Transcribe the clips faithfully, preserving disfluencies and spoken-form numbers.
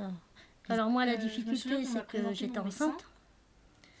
Alors moi, la difficulté, c'est que j'étais enceinte.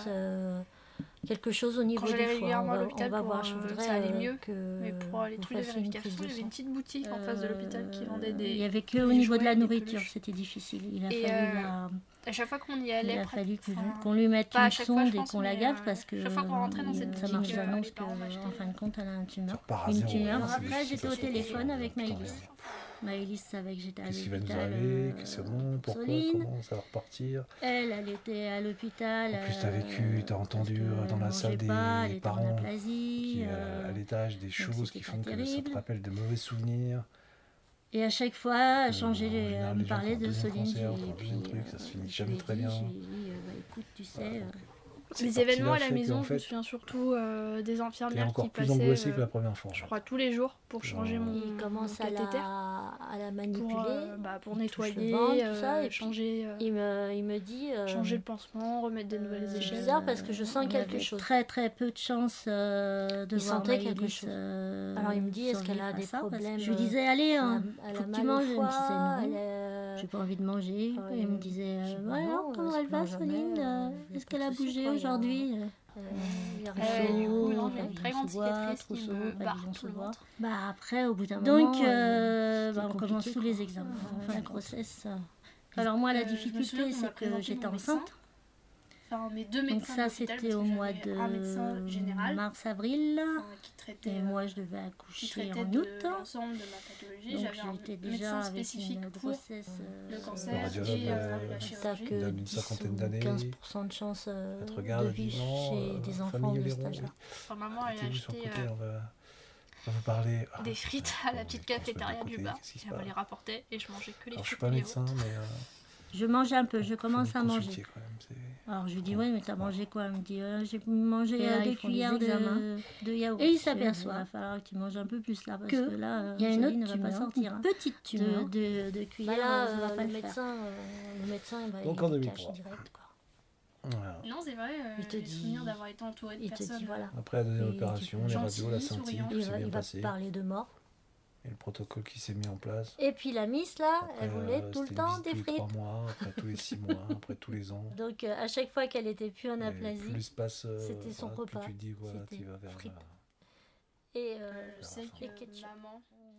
euh, quelque chose au niveau Quand du foie. On va, on va voir, je voudrais ça allait mieux. Que mais pour les trucs de vérification, il y avait une petite boutique en face de l'hôpital qui vendait des... Il n'y avait qu'au niveau de la nourriture, c'était difficile. Il a et fallu euh, la... À chaque fois qu'on y allait, il a après, fallu qu'on enfin, lui mette une sonde fois, et qu'on la gave parce que chaque fois qu'on rentrait dans cette ça marche boutique, annonce euh, qu'en fin de compte elle a un tumeur. Par Une zéro, tumeur. hein, Après j'étais au téléphone avec Maëlys. Maëlys savait que j'étais à Qu'est-ce l'hôpital. Qu'est-ce qui va nous arriver, que c'est bon, pourquoi, Soline. Comment, ça va repartir. Elle, elle était à l'hôpital. En plus, t'as vécu, t'as entendu dans la salle des pas, parents aplasie, qui, euh, à l'étage, des choses qui font que ça te rappelle de mauvais souvenirs. Et à chaque fois, elle changeait, euh, elle me parlait de Soline. Cancer, et puis, un truc, ça se finit jamais très bien. J'ai dit, bah, écoute, tu sais... Voilà, donc, les événements à la maison, en fait, je me souviens surtout euh, des infirmières qui passaient. T'es encore plus angoissée euh, que la première fois. Je crois tous les jours pour changer mon Il commence à la, à la manipuler, pour, euh, bah, pour nettoyer, ventre, euh, tout ça, et changer. Euh, il me, il me dit. Euh, changer le pansement, remettre des nouvelles c'est échelles. C'est bizarre parce que je sens quelque chose. Très très peu de chance euh, de il voir sentait Maëlys, quelque chose. Euh, Alors il me dit est-ce qu'elle a des problèmes. Je lui disais allez, hein, elle faut a que tu manges. Elle me disait non. J'ai pas envie de manger. Et il me disait ouais, alors comment elle va, Soline? Est-ce qu'elle a bougé aujourd'hui? Il y a une très grande cicatrice qui me barre tout le ventre. Bah après, au bout d'un moment, donc euh, bah, on commence tous les examens. Enfin, la grossesse. Alors moi, la difficulté, c'est que j'étais enceinte. Enfin, mes deux médecins. Donc ça, c'était au mois de mars-avril. Et moi, je devais accoucher en août. De l'ensemble de ma pathologie. Donc j'avais j'étais un déjà médecin avec spécifique une pour grossesse, le euh, cancer et euh, la chirurgie. Que une cinquantaine d'années. quinze pour cent de chance euh, regarde, de vie non, chez euh, des enfants de cet âge-là. Enfin, maman, elle a acheté côté, on va, on va vous parler. Ah, des frites à la petite cafétéria du bas. Elle me les rapportait et je mangeais que les frites. Je suis pas médecin, mais... Je mange un peu, je commence à manger. Alors je lui dis, oui, mais t'as mangé quoi? Elle me dit, euh, j'ai mangé euh, deux cuillères de, de yaourt. Et il s'aperçoit, il va falloir que tu manges un peu plus là, parce que, que là, il y a une autre tumeur, pas sortir, une petite tumeur de, de, de cuillères. Bah là, euh, va pas le, le, médecin, euh, le médecin, il va donc en il cache direct. Quoi. Voilà. Non, c'est vrai, euh, il te dit, souvenir d'avoir été entouré de il personnes. Te dit, voilà. Après la deuxième opération, les radios, la scintille, tout il s'est va, bien il passé. va parler de mort. Et le protocole qui s'est mis en place. Et puis la miss là, après, elle voulait euh, tout le temps des frites. Tous les trois mois, après tous les six mois, après tous les ans. Donc euh, à chaque fois qu'elle était plus en aplasie, plus passe, euh, c'était son voilà, repas. Tu dis voilà, tu vas vers frites. La... Et euh, je sais que maman